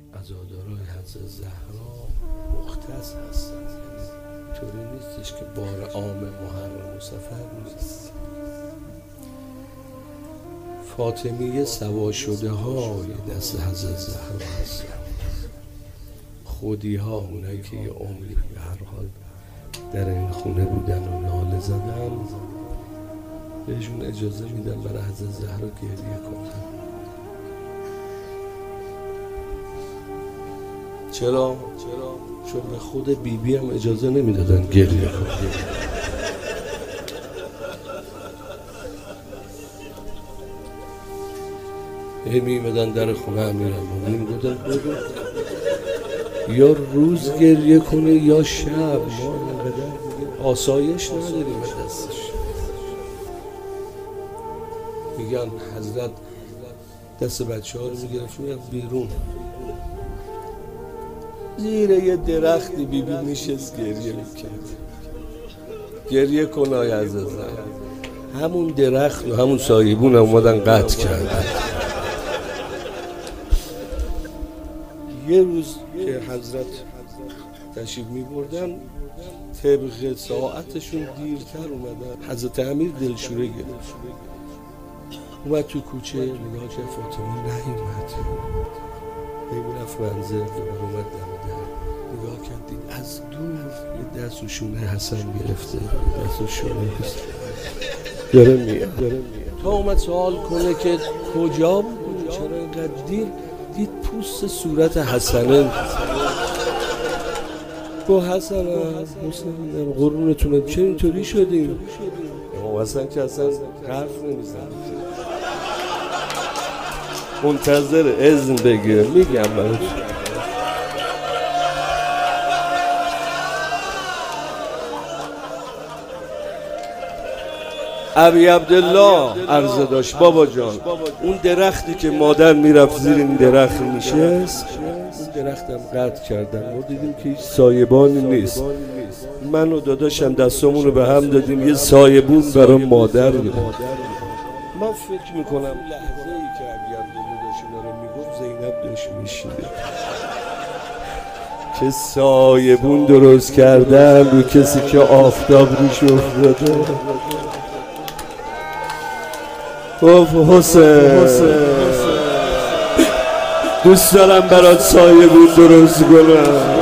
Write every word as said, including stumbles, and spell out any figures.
عزادارای حضرت زهرا مختص هستند، طوری نیستش که بار عام محرم و سفر نیست. فاطمیه سوا شده های دست حضرت زهرا هستند. خودی ها، اونایی که یه عمری به هر حال در این خونه بودن و ناله زدن، بهشون اجازه میدن برای حضرت زهرا گریه کنن. چرا؟ چون به خود بیبی بی هم اجازه نمیدادن گریه کنن. هی میمدن در خونه امیرالمومنین بودن بگو یا روز گریه کنه یا شب، ما اینقدر آسایش نداریم دستش. میگن حضرت دست بچه ها رو میگرفت میگفت بیرون زیر یه درختی بی بی میشست گریه میکرد. گریه کنه های حضرت همون درخت و همون سایبون هم اومدن قطع کردن. یه روز که حضرت تشریف می بردن طبق ساعتشون دیرتر اومدن، حضرت امیر دلشوره گرفت، اومد تو کوچه نگاه که فاطمه نیومد، هی رفت منزل دوباره اومد دم در نگاه کردید از دور یه دست و شونه حسن گرفته، دست و شونه داره میاد داره میاد تا اومد سوال کنه که کجا بود چرا اینقدر دیر، دید پوست صورت حسنه. با حسن حسن قرونتونه چه اینطوری شدیم؟ امام حسن که اصلا حرف نمیزن، منتظر اذن بگیره. میگم برات ابی عبدالله عرضه داشت بابا جان، اون درختی که مادر میرفت زیر این درخت میشست، اون درختم قطع کردن، ما دیدیم که هیچ سایبانی نیست، من و داداشم دستامون رو به هم دادیم یه سایبون برای مادر گرفت. من فکر میکنم لحظه ای که ابی عبدالله داشت اینا رو میگفت زینب داشت میشیده که سایبون درست کردن رو کسی که آفتاب روش افتاده. گفت حسین دوست دارم برات سایبون درست کنم.